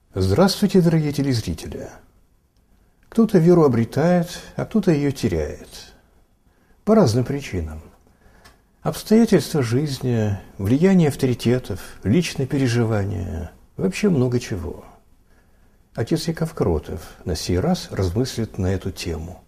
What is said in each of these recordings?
Здравствуйте, дорогие телезрители! Кто-то веру обретает, а кто-то ее теряет. По разным причинам. Обстоятельства жизни, влияние авторитетов, личные переживания, вообще много чего. Отец Яков Кротов на сей раз размыслит на эту тему.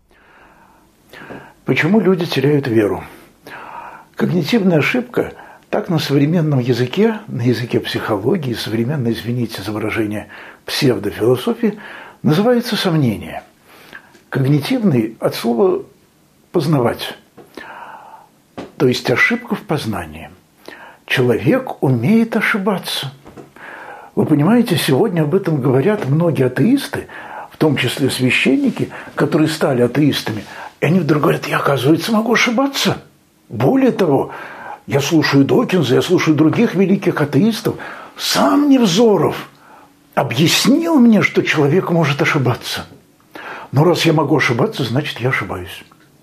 Почему люди теряют веру? Когнитивная ошибка – так на современном языке, на языке психологии, современной, извините за выражение, псевдофилософии, называется сомнение. Когнитивный от слова «познавать», то есть ошибка в познании. Человек умеет ошибаться. Вы понимаете, сегодня об этом говорят многие атеисты, в том числе священники, которые стали атеистами, и они вдруг говорят: я, оказывается, могу ошибаться. Более того, я слушаю Докинза, я слушаю других великих атеистов. Сам Невзоров объяснил мне, что человек может ошибаться. Но раз я могу ошибаться, значит, я ошибаюсь.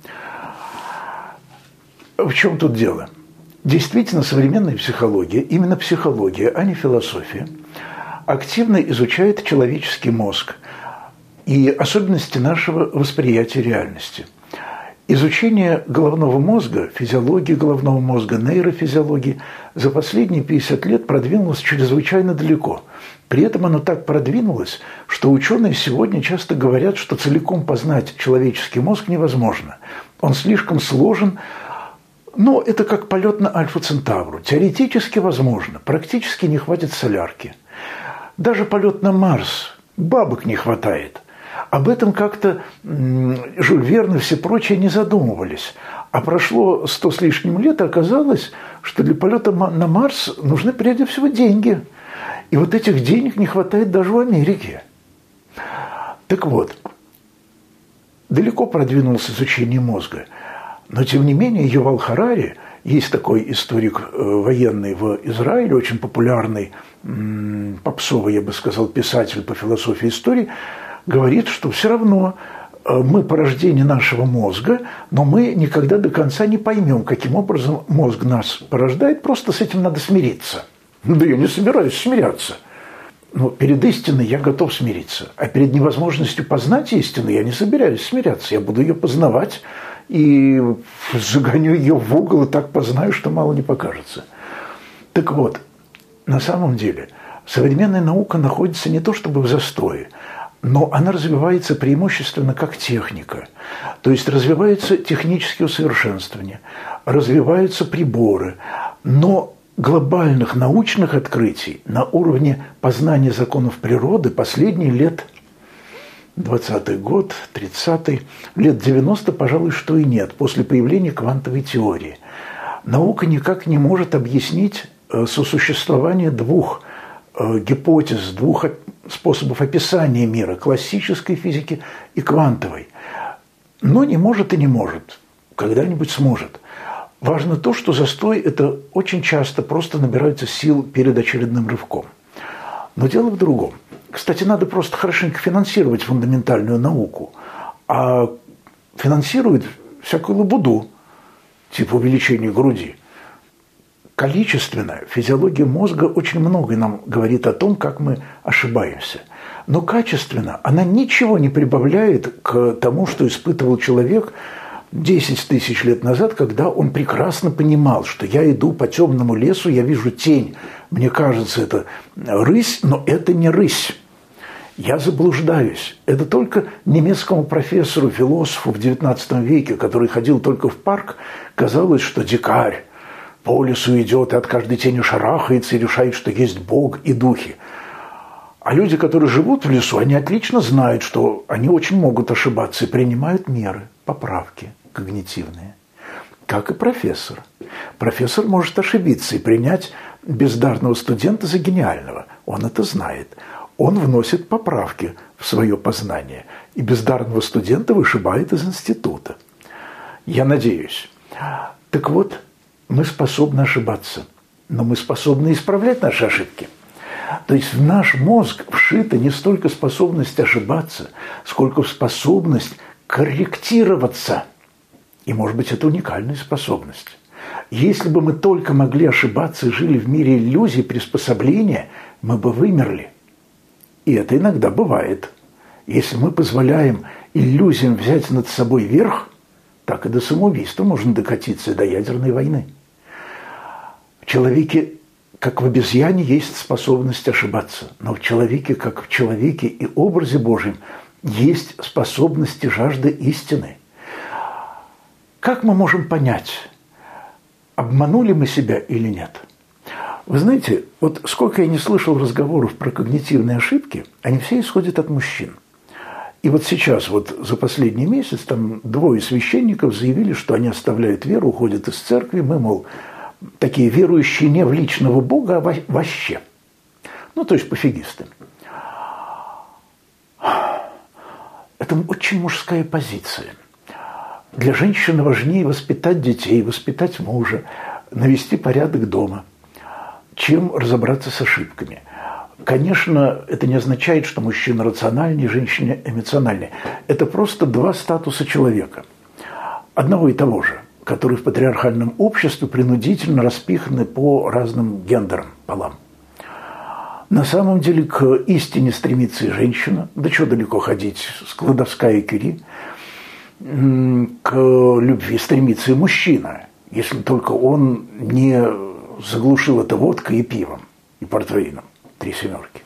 В чем тут дело? Действительно, современная психология, именно психология, а не философия, активно изучает человеческий мозг и особенности нашего восприятия реальности. Изучение головного мозга, физиологии головного мозга, нейрофизиологии за последние 50 лет продвинулось чрезвычайно далеко. При этом оно так продвинулось, что ученые сегодня часто говорят, что целиком познать человеческий мозг невозможно. Он слишком сложен, но это как полет на Альфа-Центавру. Теоретически возможно, практически не хватит солярки. Даже полет на Марс, бабок не хватает. Об этом как-то Жюль Верн и все прочие не задумывались. А прошло 100 с лишним лет, и оказалось, что для полета на Марс нужны прежде всего деньги. И вот этих денег не хватает даже в Америке. Так вот, далеко продвинулось изучение мозга. Но, тем не менее, Ювал Харари, есть такой историк военный в Израиле, очень популярный, попсовый, я бы сказал, писатель по философии истории, говорит, что все равно мы порождение нашего мозга, но мы никогда до конца не поймем, каким образом мозг нас порождает, просто с этим надо смириться. Да я не собираюсь смиряться. Но перед истиной я готов смириться, а перед невозможностью познать истину я не собираюсь смиряться. Я буду ее познавать и загоню ее в угол и так познаю, что мало не покажется. Так вот, на самом деле современная наука находится не то чтобы в застое, но она развивается преимущественно как техника. То есть развиваются технические усовершенствования, развиваются приборы, но глобальных научных открытий на уровне познания законов природы последние лет 20-й год, 30-й, лет 90, пожалуй, что и нет, после появления квантовой теории. Наука никак не может объяснить сосуществование двух гипотез, двух способов описания мира, классической физики и квантовой. Но не может и не может. Когда-нибудь сможет. Важно то, что застой – это очень часто просто набирается сил перед очередным рывком. Но дело в другом. Кстати, надо просто хорошенько финансировать фундаментальную науку. А финансируют всякую лабуду, типа увеличения груди. Количественно физиология мозга очень много нам говорит о том, как мы ошибаемся. Но качественно она ничего не прибавляет к тому, что испытывал человек 10 тысяч лет назад, когда он прекрасно понимал, что я иду по темному лесу, я вижу тень. Мне кажется, это рысь, но это не рысь. Я заблуждаюсь. Это только немецкому профессору, философу в XIX веке, который ходил только в парк, казалось, что дикарь по лесу идет и от каждой тени шарахается и решает, что есть Бог и духи. А люди, которые живут в лесу, они отлично знают, что они очень могут ошибаться и принимают меры, поправки когнитивные. Как и профессор. Профессор может ошибиться и принять бездарного студента за гениального. Он это знает. Он вносит поправки в свое познание. И бездарного студента вышибает из института. Я надеюсь. Так вот, мы способны ошибаться, но мы способны исправлять наши ошибки. То есть в наш мозг вшита не столько способность ошибаться, сколько способность корректироваться. И, может быть, это уникальная способность. Если бы мы только могли ошибаться и жили в мире иллюзий, приспособления, мы бы вымерли. И это иногда бывает. Если мы позволяем иллюзиям взять над собой верх, так и до самоубийства можно докатиться, и до ядерной войны. В человеке, как в обезьяне, есть способность ошибаться, но в человеке, как в человеке и образе Божьем, есть способность и жажда истины. Как мы можем понять, обманули мы себя или нет? Вы знаете, вот сколько я не слышал разговоров про когнитивные ошибки, они все исходят от мужчин. И вот сейчас, вот за последний месяц, там 2 священников заявили, что они оставляют веру, уходят из церкви. Мы, мол, такие верующие не в личного Бога, а вообще. Ну, то есть пофигисты. Это очень мужская позиция. Для женщины важнее воспитать детей, воспитать мужа, навести порядок дома, чем разобраться с ошибками. Конечно, это не означает, что мужчина рациональнее, женщина эмоциональнее. Это просто 2 статуса человека. Одного и того же, которые в патриархальном обществе принудительно распиханы по разным гендерам, полам. На самом деле к истине стремится и женщина. Да что далеко ходить, Складовская и Кюри. К любви стремится и мужчина, если только он не заглушил это водкой и пивом, и портвейном. 3 семерки.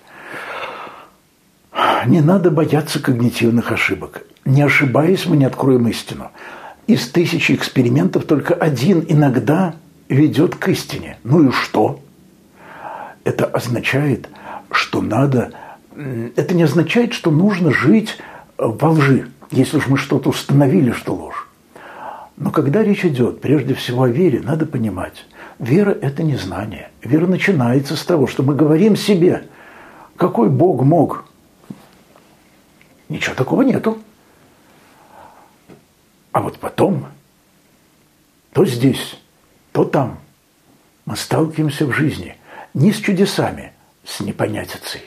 Не надо бояться когнитивных ошибок. Не ошибаясь, мы не откроем истину. Из 1000 экспериментов только 1 иногда ведет к истине. Ну и что? Это означает, что надо... Это не означает, что нужно жить во лжи, если уж мы что-то установили, что ложь. Но когда речь идет прежде всего о вере, надо понимать, вера – это не знание. Вера начинается с того, что мы говорим себе, какой Бог мог. Ничего такого нету. А вот потом, то здесь, то там, мы сталкиваемся в жизни не с чудесами, с непонятицей,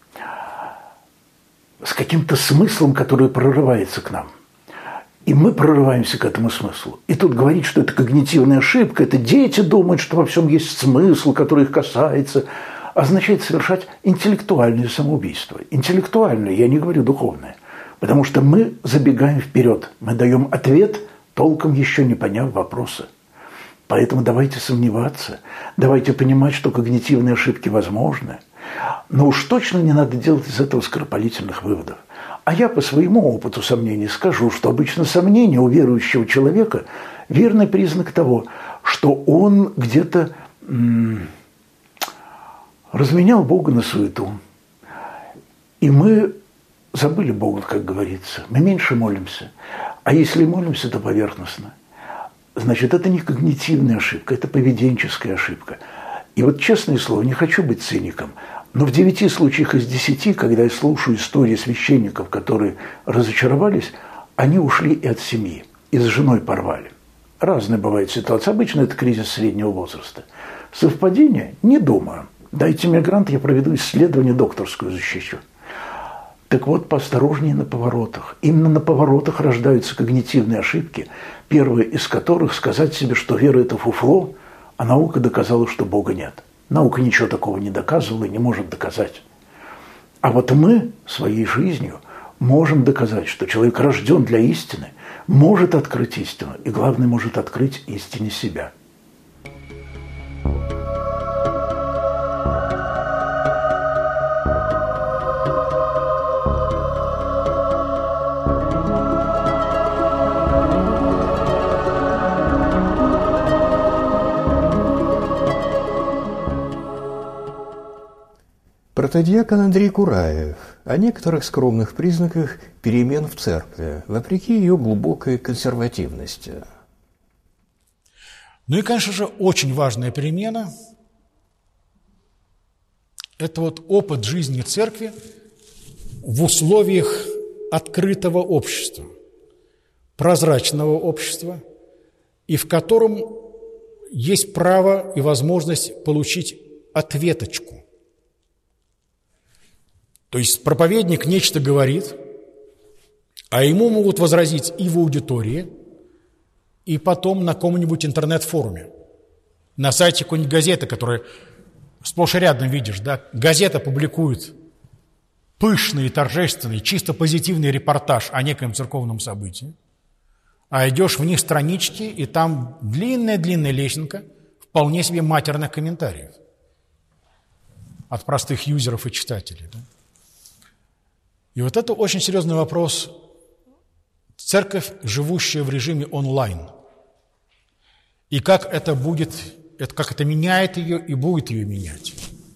с каким-то смыслом, который прорывается к нам. И мы прорываемся к этому смыслу. И тут говорить, что это когнитивная ошибка, это дети думают, что во всем есть смысл, который их касается, означает совершать интеллектуальное самоубийство. Интеллектуальное, я не говорю духовное. Потому что мы забегаем вперед, мы даем ответ, толком еще не поняв вопроса. Поэтому давайте сомневаться, давайте понимать, что когнитивные ошибки возможны. Но уж точно не надо делать из этого скоропалительных выводов. А я по своему опыту сомнений скажу, что обычно сомнение у верующего человека – верный признак того, что он где-то разменял Бога на суету. И мы забыли Бога, как говорится. Мы меньше молимся. А если молимся, то поверхностно. Значит, это не когнитивная ошибка, это поведенческая ошибка. И вот, честное слово, не хочу быть циником, но в 9 случаях из 10, когда я слушаю истории священников, которые разочаровались, они ушли и от семьи, и с женой порвали. Разные бывают ситуации. Обычно это кризис среднего возраста. Совпадение? Не думаю. Дайте мне грант, я проведу исследование, докторскую защищу. Так вот, поосторожнее на поворотах. Именно на поворотах рождаются когнитивные ошибки, первая из которых сказать себе, что вера – это фуфло, а наука доказала, что Бога нет. Наука ничего такого не доказывала и не может доказать. А вот мы своей жизнью можем доказать, что человек рожден для истины, может открыть истину, и главное, может открыть истине себя. Протодиакон Андрей Кураев о некоторых скромных признаках перемен в церкви, вопреки ее глубокой консервативности. Ну и, конечно же, очень важная перемена – это вот опыт жизни церкви в условиях открытого общества, прозрачного общества, и в котором есть право и возможность получить ответочку. То есть проповедник нечто говорит, а ему могут возразить и в аудитории, и потом на каком-нибудь интернет-форуме, на сайте какой-нибудь газеты, которую сплошь и рядом видишь, да, газета публикует пышный, торжественный, чисто позитивный репортаж о некоем церковном событии, а идешь вниз странички, и там длинная-длинная лесенка вполне себе матерных комментариев от простых юзеров и читателей. Да? И вот это очень серьезный вопрос. Церковь, живущая в режиме онлайн. И как это будет, как это меняет ее и будет ее менять.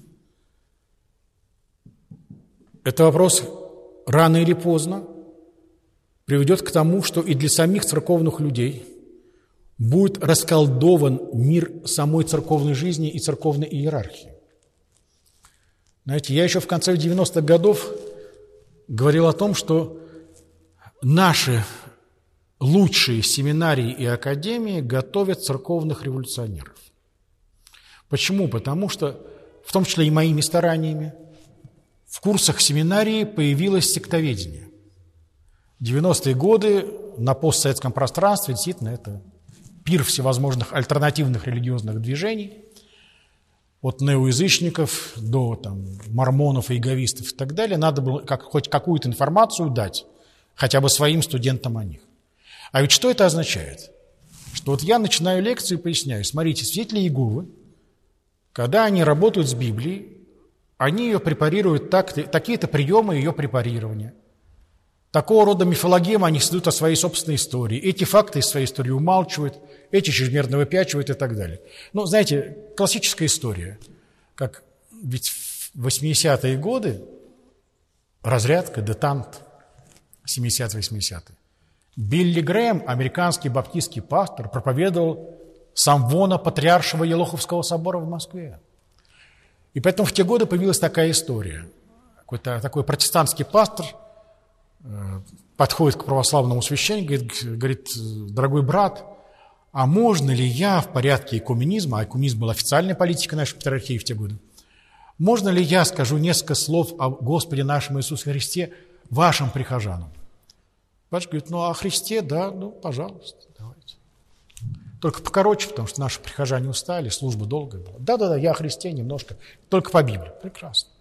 Это вопрос рано или поздно приведет к тому, что и для самих церковных людей будет расколдован мир самой церковной жизни и церковной иерархии. Знаете, я еще в конце 90-х годов говорил о том, что наши лучшие семинарии и академии готовят церковных революционеров. Почему? Потому что, в том числе и моими стараниями, в курсах семинарии появилось сектоведение. 90-е годы на постсоветском пространстве действительно это пир всевозможных альтернативных религиозных движений, от неоязычников до мормонов, иеговистов и так далее. Надо было хоть какую-то информацию дать, хотя бы своим студентам о них. А ведь что это означает? Что вот я начинаю лекцию и поясняю, смотрите, свидетели Иеговы, когда они работают с Библией, они ее препарируют такие-то приемы ее препарирования. Такого рода мифологемы они создают о своей собственной истории. Эти факты из своей истории умалчивают, эти чрезмерно выпячивают и так далее. Ну, знаете, классическая история. Как ведь в 80-е годы разрядка, детант, 70-80-е. Билли Грэм, американский баптистский пастор, проповедовал самвона Патриаршего Елоховского собора в Москве. И поэтому в те годы появилась такая история. Какой-то такой протестантский пастор подходит к православному священнику и говорит: дорогой брат, а можно ли я в порядке экуменизма, а экуменизм был официальной политикой нашей патриархии в те годы, можно ли я скажу несколько слов о Господе нашем Иисусе Христе вашим прихожанам? Батюшка говорит: ну о Христе, да, ну пожалуйста, давайте. Только покороче, потому что наши прихожане устали, служба долгая была. Да-да-да, я о Христе немножко, только по Библии. Прекрасно.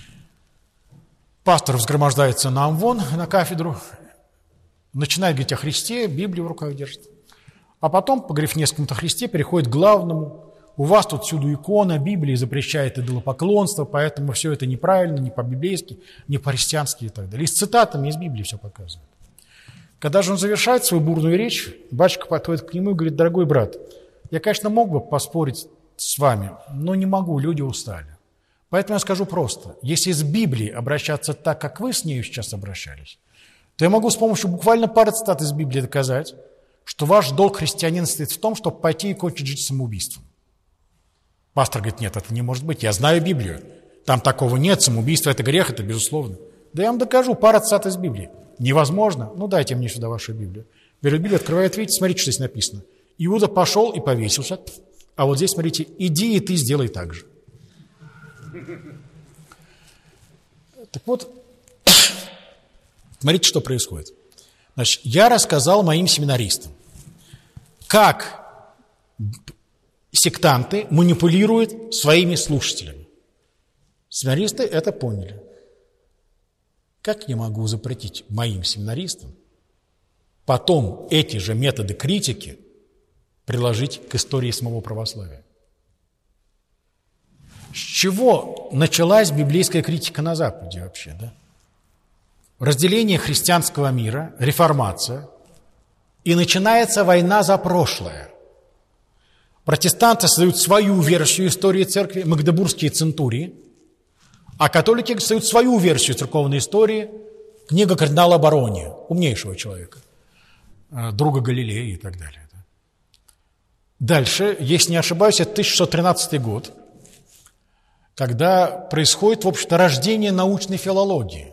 Пастор взгромождается на амвон, на кафедру, начинает говорить о Христе, Библию в руках держит. А потом, поговорив несколько о Христе, переходит к главному. У вас тут всюду икона, Библия запрещает идолопоклонство, поэтому все это неправильно, не по-библейски, не по-христиански и так далее. И с цитатами из Библии все показывает. Когда же он завершает свою бурную речь, батюшка подходит к нему и говорит: дорогой брат, я, конечно, мог бы поспорить с вами, но не могу, люди устали. Поэтому я скажу просто: если с Библией обращаться так, как вы с нею сейчас обращались, то я могу с помощью буквально пары цитат из Библии доказать, что ваш долг христианина состоит в том, чтобы пойти и кончить жизнь самоубийством. Пастор говорит: нет, это не может быть, я знаю Библию, там такого нет, самоубийство – это грех, это безусловно. Да я вам докажу, пара цитат из Библии. Невозможно? Ну дайте мне сюда вашу Библию. Берет Библию, открывает, видите, смотрите, что здесь написано. Иуда пошел и повесился, а вот здесь, смотрите, иди и ты сделай так же. Так вот, смотрите, что происходит. Значит, я рассказал моим семинаристам, как сектанты манипулируют своими слушателями. Семинаристы это поняли. Как я могу запретить моим семинаристам потом эти же методы критики приложить к истории самого православия? С чего началась библейская критика на Западе вообще, да? Разделение христианского мира, реформация, и начинается война за прошлое. Протестанты создают свою версию истории церкви, магдебургские центурии, а католики создают свою версию церковной истории, книга кардинала Барония, умнейшего человека, друга Галилея и так далее. Дальше, если не ошибаюсь, это 1613 год, когда происходит, в общем-то, рождение научной филологии.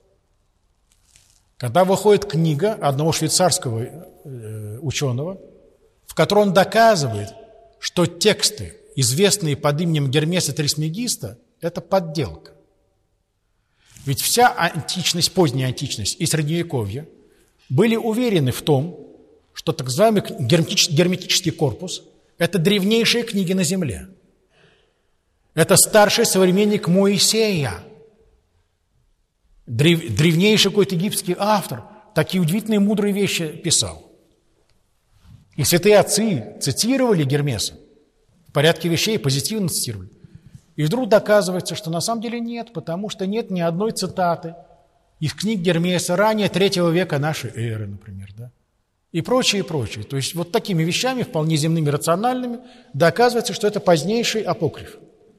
Когда выходит книга одного швейцарского ученого, в которой он доказывает, что тексты, известные под именем Гермеса Трисмегиста, это подделка. Ведь вся античность, поздняя античность и Средневековье были уверены в том, что так называемый герметический корпус – это древнейшие книги на земле. Это старший современник Моисея. Древнейший какой-то египетский автор такие удивительные мудрые вещи писал. И святые отцы цитировали Гермеса, в порядке вещей позитивно цитировали. И вдруг доказывается, что на самом деле нет, потому что нет ни одной цитаты из книг Гермеса ранее 3 века нашей эры, например, да? И прочее, и прочее. То есть вот такими вещами, вполне земными, рациональными, доказывается, что это позднейший апокриф.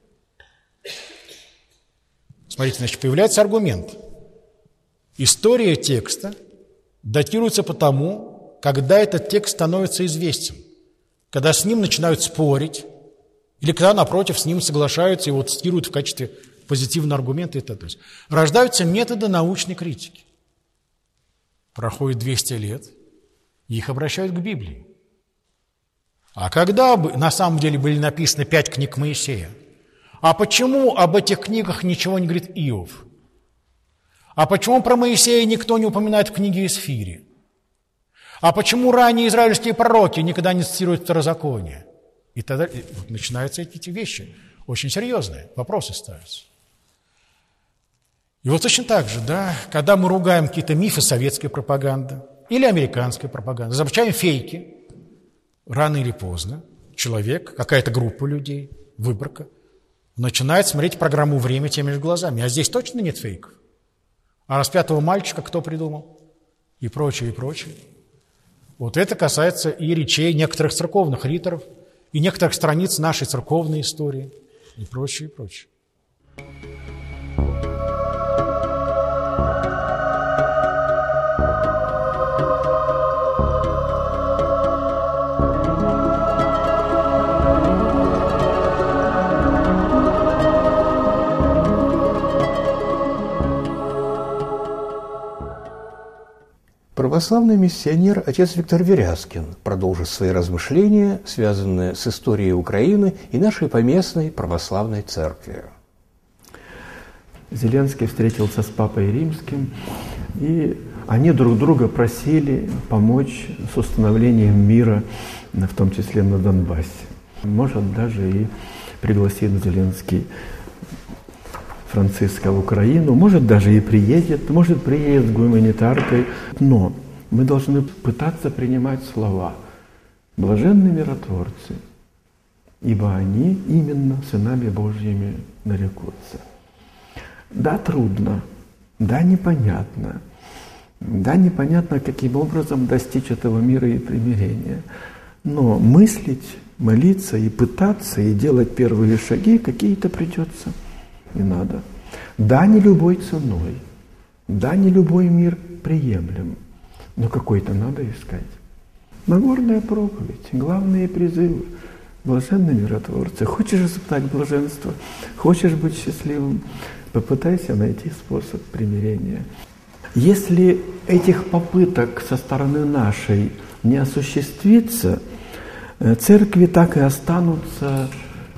Смотрите, значит, появляется аргумент. История текста датируется по тому, когда этот текст становится известен, когда с ним начинают спорить, или когда, напротив, с ним соглашаются и его цитируют в качестве позитивного аргумента. То есть рождаются методы научной критики. Проходит 200 лет, и их обращают к Библии. А когда на самом деле были написаны 5 книг Моисея? А почему об этих книгах ничего не говорит Иов? А почему про Моисея никто не упоминает в книге Исфири? А почему ранние израильские пророки никогда не цитируют Второзаконие? И тогда начинаются эти вещи, очень серьезные, вопросы ставятся. И вот точно так же, да, когда мы ругаем какие-то мифы советской пропаганды или американской пропаганды, запрещаем фейки, рано или поздно человек, какая-то группа людей, выборка, начинает смотреть программу «Время» теми же глазами. А здесь точно нет фейков? А распятого мальчика кто придумал? И прочее, и прочее. Вот это касается и речей некоторых церковных риторов, и некоторых страниц нашей церковной истории, и прочее, и прочее. Православный миссионер отец Виктор Верязкин продолжит свои размышления, связанные с историей Украины и нашей поместной православной церкви. Зеленский встретился с Папой Римским, и они друг друга просили помочь с установлением мира, в том числе на Донбассе. Может, даже и пригласит Зеленский Франциска в Украину, может, даже и приедет, может, приедет с гуманитаркой. Но мы должны пытаться принимать слова «блаженны миротворцы, ибо они именно сынами Божьими нарекутся». Да, трудно, да, непонятно, каким образом достичь этого мира и примирения. Но мыслить, молиться и пытаться, и делать первые шаги какие-то придется. Не надо. Да, не любой ценой. Да, не любой мир приемлем. Но какой-то надо искать. Нагорная проповедь, главные призывы. Блаженны миротворцы. Хочешь испытать блаженство? Хочешь быть счастливым? Попытайся найти способ примирения. Если этих попыток со стороны нашей не осуществится, церкви так и останутся,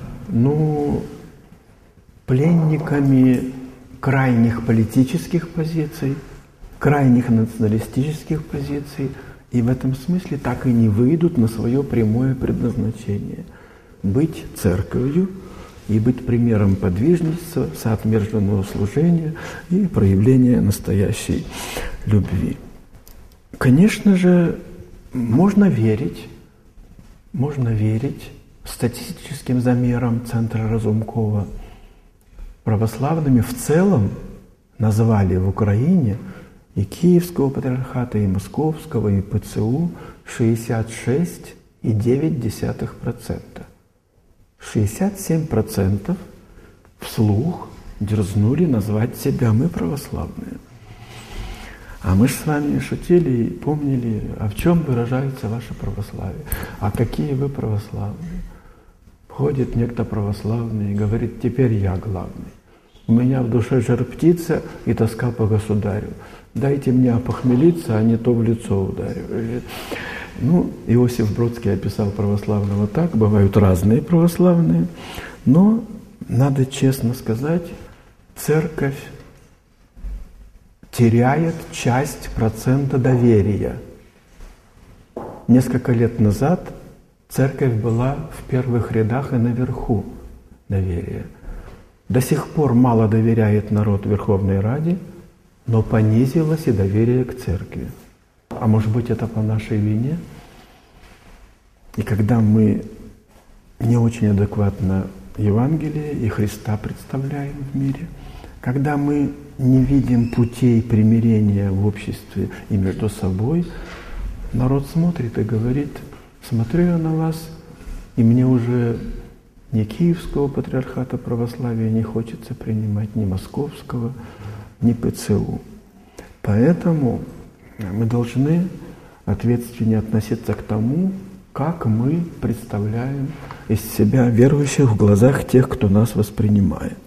пленниками крайних политических позиций, крайних националистических позиций, и в этом смысле так и не выйдут на свое прямое предназначение – быть церковью и быть примером подвижничества, соотмерженного служения и проявления настоящей любви. Конечно же, можно верить статистическим замерам Центра Разумкова. Православными в целом назвали в Украине и Киевского патриархата, и Московского, и ПЦУ 66,9%. 67% вслух дерзнули назвать себя «мы православные». А мы же с вами шутили и помнили, а в чем выражается ваше православие, а какие вы православные. Ходит некто православный и говорит: теперь я главный. У меня в душе жар-птица и тоска по государю. Дайте мне опохмелиться, а не то в лицо ударю. Иосиф Бродский описал православного так, бывают разные православные, но, надо честно сказать, церковь теряет часть процента доверия. Несколько лет назад церковь была в первых рядах и наверху доверия. До сих пор мало доверяет народ Верховной Раде, но понизилось и доверие к церкви. А может быть, это по нашей вине? И когда мы не очень адекватно Евангелие и Христа представляем в мире, когда мы не видим путей примирения в обществе и между собой, народ смотрит и говорит: смотрю я на вас, и мне уже ни Киевского патриархата православия не хочется принимать, ни Московского, ни ПЦУ. Поэтому мы должны ответственнее относиться к тому, как мы представляем из себя верующих в глазах тех, кто нас воспринимает.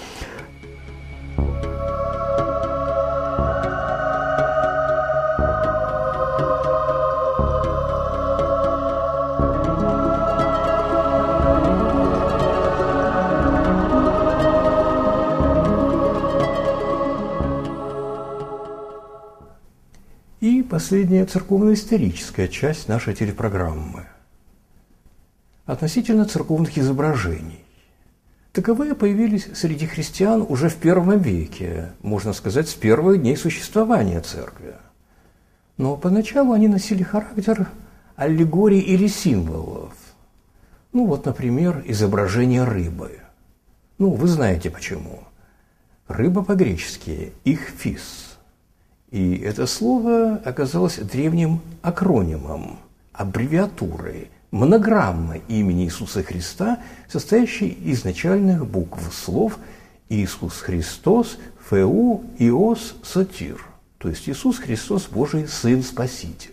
И последняя церковно-историческая часть нашей телепрограммы. Относительно церковных изображений. Таковые появились среди христиан уже в I веке, можно сказать, с первых дней существования церкви. Но поначалу они носили характер аллегорий или символов. Ну вот, например, изображение рыбы. Ну, вы знаете почему. Рыба по-гречески «ихфис». И это слово оказалось древним акронимом, аббревиатурой, монограммой имени Иисуса Христа, состоящей из начальных букв слов «Иисус Христос, Феу, Иос, Сотир», то есть «Иисус Христос, Божий Сын, Спаситель».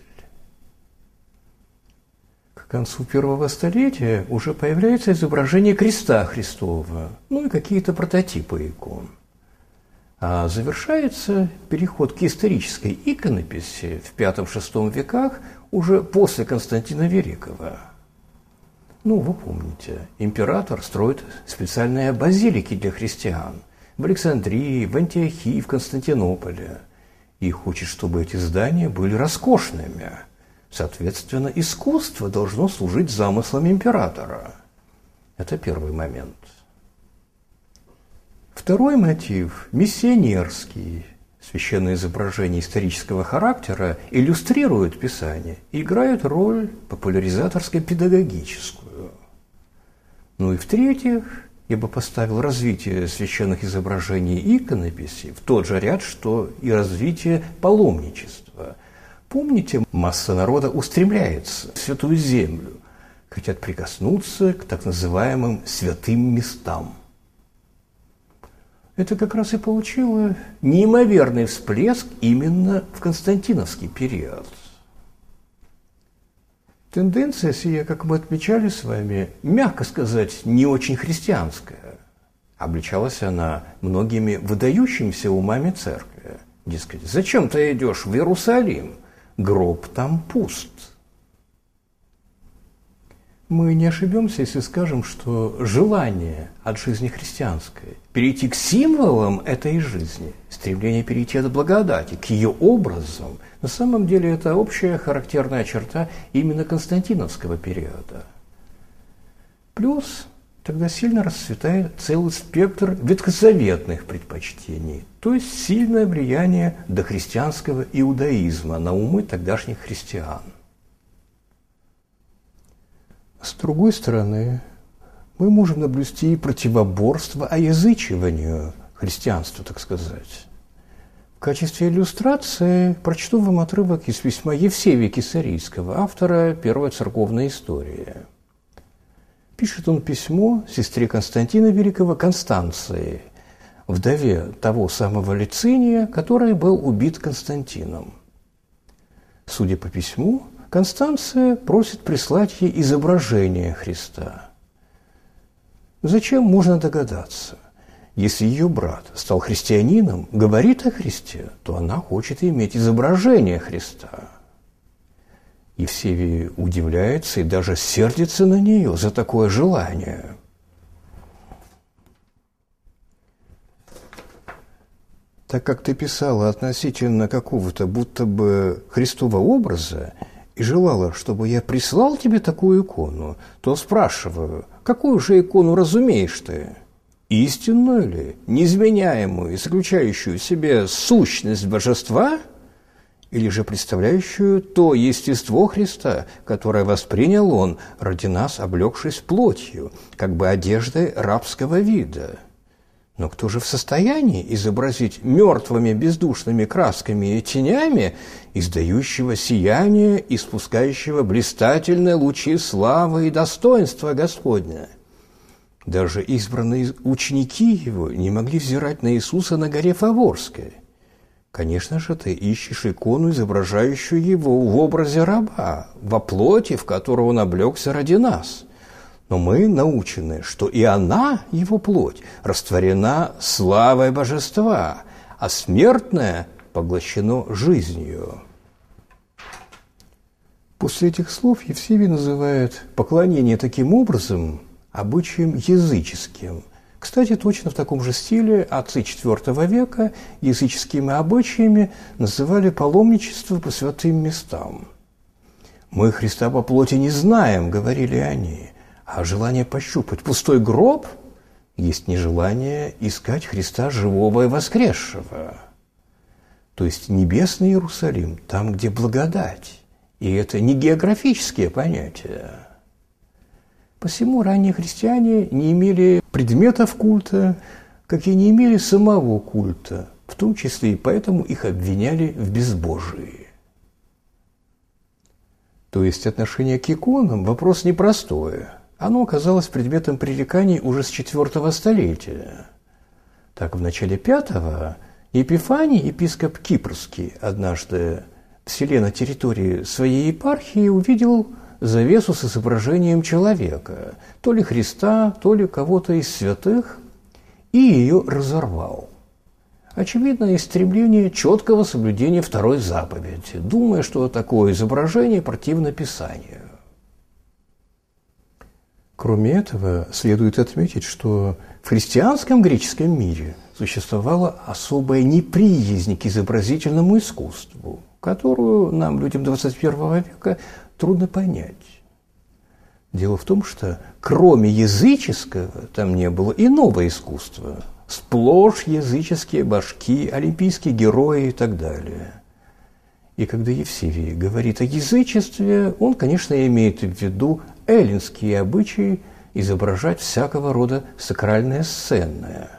К концу первого столетия уже появляется изображение креста Христова, ну и какие-то прототипы икон. А завершается переход к исторической иконописи в V-VI веках уже после Константина Великого. Ну, вы помните, император строит специальные базилики для христиан в Александрии, в Антиохии, в Константинополе. И хочет, чтобы эти здания были роскошными. Соответственно, искусство должно служить замыслам императора. Это первый момент. Второй мотив – миссионерский. Священные изображения исторического характера иллюстрируют Писание и играют роль популяризаторско-педагогическую. Ну и в-третьих, я бы поставил развитие священных изображений и иконописи в тот же ряд, что и развитие паломничества. Помните, масса народа устремляется в Святую Землю, хотят прикоснуться к так называемым святым местам. Это как раз и получило неимоверный всплеск именно в константиновский период. Тенденция сия, как мы отмечали с вами, мягко сказать, не очень христианская. Обличалась она многими выдающимися умами церкви. Дескать, зачем ты идешь в Иерусалим? Гроб там пуст. Мы не ошибемся, если скажем, что желание от жизни христианской перейти к символам этой жизни, стремление перейти от благодати к ее образам, на самом деле это общая характерная черта именно константиновского периода. Плюс тогда сильно расцветает целый спектр ветхозаветных предпочтений, то есть сильное влияние дохристианского иудаизма на умы тогдашних христиан. С другой стороны, мы можем наблюсти и противоборство оязычиванию христианства, так сказать. В качестве иллюстрации прочту вам отрывок из письма Евсевия Кесарийского, автора первой церковной истории. Пишет он письмо сестре Константина Великого Констанции, вдове того самого Лициния, который был убит Константином. Судя по письму, Констанция просит прислать ей изображение Христа. Зачем, можно догадаться. Если ее брат стал христианином, говорит о Христе, то она хочет иметь изображение Христа. Евсевий удивляется и даже сердится на нее за такое желание. Так как ты писала относительно какого-то будто бы Христова образа, и желала, чтобы я прислал тебе такую икону, то спрашиваю, какую же икону разумеешь ты? истинную ли, неизменяемую, заключающую в себе сущность божества, или же представляющую то естество Христа, которое воспринял Он ради нас, облегшись плотью, как бы одеждой рабского вида. Но кто же в состоянии изобразить мертвыми бездушными красками и тенями издающего сияние и спускающего блистательные лучи славы и достоинства Господня? Даже избранные ученики Его не могли взирать на Иисуса на горе Фаворской. Конечно же, ты ищешь икону, изображающую Его в образе раба, во плоти, в которую Он облегся ради нас. Но мы научены, что и она, Его плоть, растворена славой божества, а смертное поглощено жизнью. После этих слов Евсевий называет поклонение таким образом обычаем языческим. Кстати, точно в таком же стиле отцы IV века языческими обычаями называли паломничество по святым местам. «Мы Христа по плоти не знаем», — говорили они, а желание пощупать пустой гроб есть нежелание искать Христа живого и воскресшего. То есть небесный Иерусалим, там, где благодать. И это не географические понятия. Посему ранние христиане не имели предметов культа, как и не имели самого культа, в том числе и поэтому их обвиняли в безбожии. То есть отношение к иконам – вопрос непростой. Оно оказалось предметом пререканий уже с IV столетия. Так, в начале V Епифаний, епископ Кипрский, однажды в селе на территории своей епархии увидел завесу с изображением человека, то ли Христа, то ли кого-то из святых, и ее разорвал. Очевидно, из стремления четкого соблюдения второй заповеди, думая, что такое изображение противно Писанию. Кроме этого, следует отметить, что в христианском греческом мире существовала особая неприязнь к изобразительному искусству, которую нам, людям XXI века, трудно понять. Дело в том, что кроме языческого там не было иного искусства. Сплошь языческие божки, олимпийские герои и так далее. И когда Евсевий говорит о язычестве, он, конечно, имеет в виду эллинские обычаи изображать всякого рода сакральное сценное.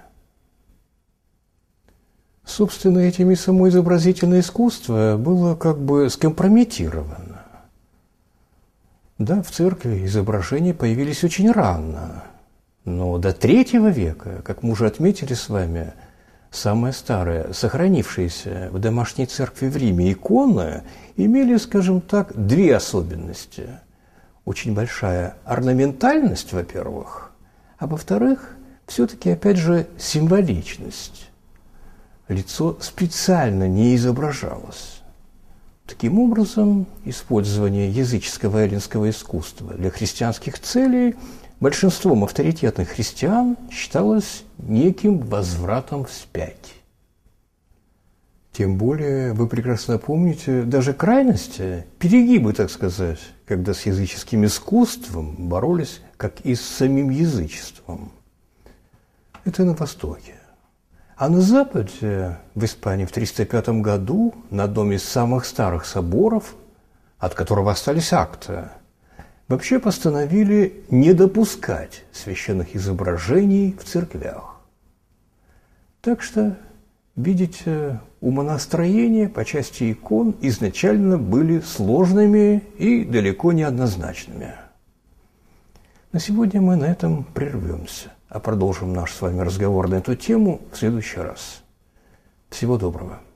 Собственно, этим и само изобразительное искусство было как бы скомпрометировано. Да, в церкви изображения появились очень рано, но до III века, как мы уже отметили с вами, самая старая, сохранившаяся в домашней церкви в Риме иконы имели, скажем так, две особенности. Очень большая орнаментальность, во-первых, а во-вторых, все-таки, опять же, символичность. Лицо специально не изображалось. Таким образом, использование языческого эллинского искусства для христианских целей большинством авторитетных христиан считалось неким возвратом вспять. Тем более, вы прекрасно помните, даже крайности, перегибы, так сказать, когда с языческим искусством боролись, как и с самим язычеством. Это на Востоке. А на Западе, в Испании в 305 году, на одном из самых старых соборов, от которого остались акты, вообще постановили не допускать священных изображений в церквях. Так что, видите, умонастроения по части икон изначально были сложными и далеко не однозначными. На сегодня мы на этом прервемся, а продолжим наш с вами разговор на эту тему в следующий раз. Всего доброго.